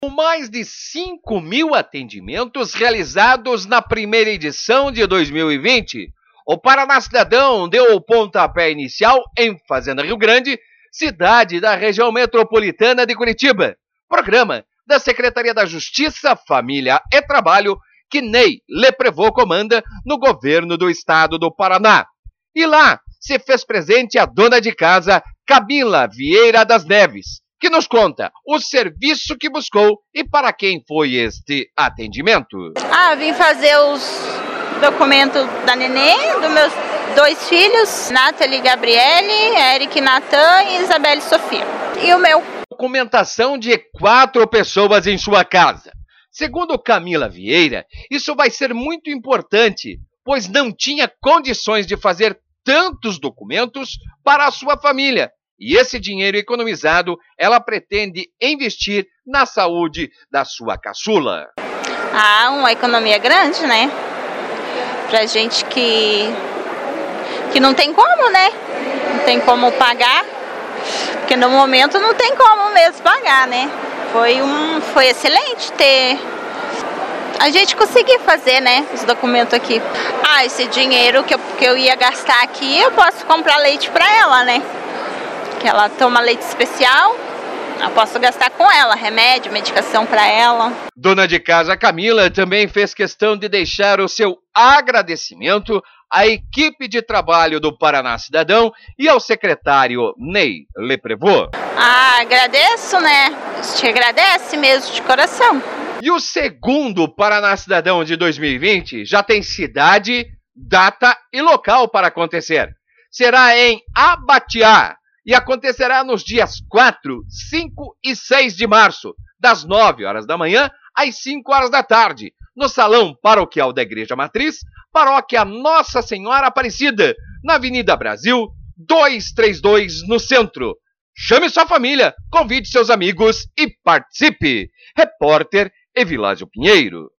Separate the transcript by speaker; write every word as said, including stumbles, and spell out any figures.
Speaker 1: Com mais de cinco mil atendimentos realizados na primeira edição de dois mil e vinte, o Paraná Cidadão deu o pontapé inicial em Fazenda Rio Grande, cidade da região metropolitana de Curitiba. Programa da Secretaria da Justiça, Família e Trabalho, que Ney Leprevô comanda no governo do estado do Paraná. E lá se fez presente a dona de casa, Camila Vieira das Neves, que nos conta o serviço que buscou e para quem foi este atendimento.
Speaker 2: Ah, vim fazer os documentos da neném, dos meus dois filhos, Nathalie e Gabriele, Eric Natan e Isabelle Sofia. E o meu.
Speaker 1: Documentação de quatro pessoas em sua casa. Segundo Camila Vieira, isso vai ser muito importante, pois não tinha condições de fazer tantos documentos para a sua família. E esse dinheiro economizado, ela pretende investir na saúde da sua caçula.
Speaker 2: Ah, uma economia grande, né? Pra gente que, que não tem como, né? Não tem como pagar, porque no momento não tem como mesmo pagar, né? Foi, um, foi excelente ter... A gente conseguir fazer, né, os documentos aqui. Ah, esse dinheiro que eu, que eu ia gastar aqui, eu posso comprar leite pra ela, né? Que ela toma leite especial, eu posso gastar com ela, remédio, medicação para ela.
Speaker 1: Dona de casa Camila também fez questão de deixar o seu agradecimento à equipe de trabalho do Paraná Cidadão e ao secretário Ney Leprevô.
Speaker 2: Ah, agradeço, né? A gente agradece mesmo de coração.
Speaker 1: E o segundo Paraná Cidadão de dois mil e vinte já tem cidade, data e local para acontecer. Será em Abatiá. E acontecerá nos dias quatro, cinco e seis de março, das nove horas da manhã às cinco horas da tarde, no Salão Paroquial da Igreja Matriz, Paróquia Nossa Senhora Aparecida, na Avenida Brasil, duzentos e trinta e dois, no centro. Chame sua família, convide seus amigos e participe. Repórter Evilásio Pinheiro.